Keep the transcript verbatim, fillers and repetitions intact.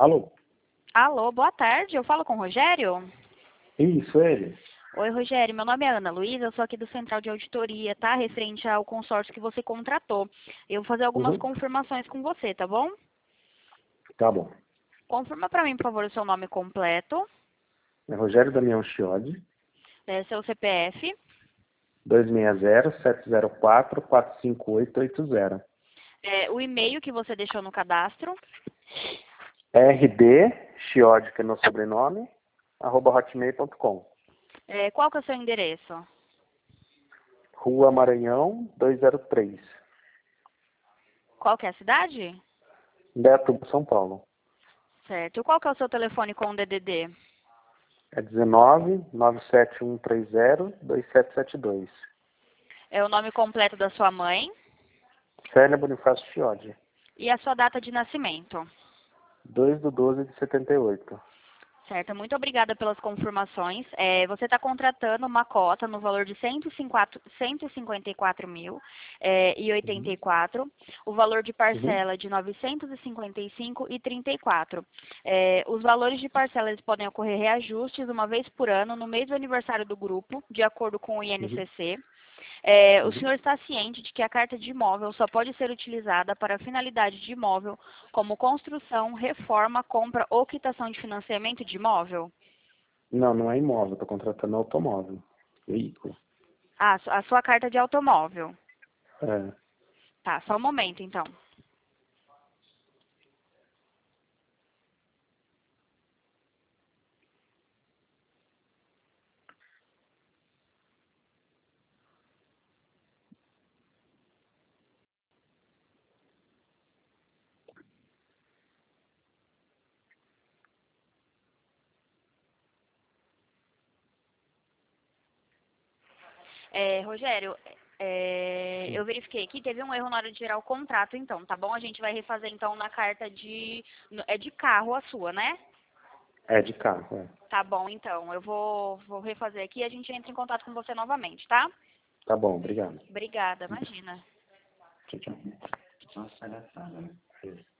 Alô? Alô, boa tarde. Eu falo com o Rogério? Isso, ele. Oi, Rogério. Meu nome é Ana Luísa. Eu sou aqui do Central de Auditoria, tá? Referente ao consórcio que você contratou. Eu vou fazer algumas Uhum. confirmações com você, tá bom? Tá bom. Confirma para mim, por favor, o seu nome completo, É Rogério Damião Chiodi, é, seu C P F, dois seis zero, sete zero quatro, quatro cinco oito oito zero. é, o e-mail que você deixou no cadastro. R D, Chiodi, que é meu sobrenome, arroba hotmail ponto com. É, qual que é o seu endereço? Rua Maranhão, duzentos e três. Qual que é a cidade? Beto, São Paulo. Certo. E qual que é o seu telefone com o D D D? É dezenove, nove sete um três zero, dois sete sete dois. É o nome completo da sua mãe Célia Bonifácio Chiodi. e a sua data de nascimento. dois de doze de setenta e oito. Certo, muito obrigada pelas confirmações. É, você está contratando uma cota no valor de cento e cinquenta e quatro mil é, e oitenta Uhum. e quatro, o valor de Uhum. parcela de novecentos e cinquenta e cinco e trinta e quatro. É, os valores de parcela eles podem ocorrer reajustes uma vez por ano no mês do aniversário do grupo, de acordo com o Uhum. I N C C. É, o Uhum. senhor está ciente de que a carta de imóvel só pode ser utilizada para finalidade de imóvel, como construção, reforma, compra ou quitação de financiamento de imóvel? Não, não é imóvel, estou contratando automóvel. Veículo. Ah, su- a sua carta de automóvel. É. Tá, só um momento então. É, Rogério, é, eu verifiquei aqui, teve um erro na hora de gerar o contrato, então, tá bom? A gente vai refazer então na carta de. no- É de carro a sua, né? É de carro, é. Tá bom, então. Eu vou, vou refazer aqui e a gente entra em contato com você novamente, tá? Tá bom, obrigado. Obrigada, imagina. Tchau, tchau. Nossa, palhaçada, né?